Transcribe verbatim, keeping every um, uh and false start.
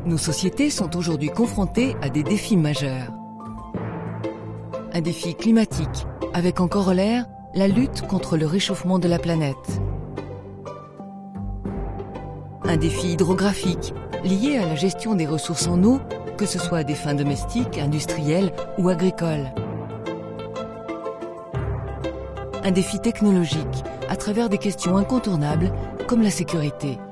Nos sociétés sont aujourd'hui confrontées à des défis majeurs. Un défi climatique, avec en corollaire la lutte contre le réchauffement de la planète. Un défi hydrographique, lié à la gestion des ressources en eau, que ce soit à des fins domestiques, industrielles ou agricoles. Un défi technologique, à travers des questions incontournables comme la sécurité.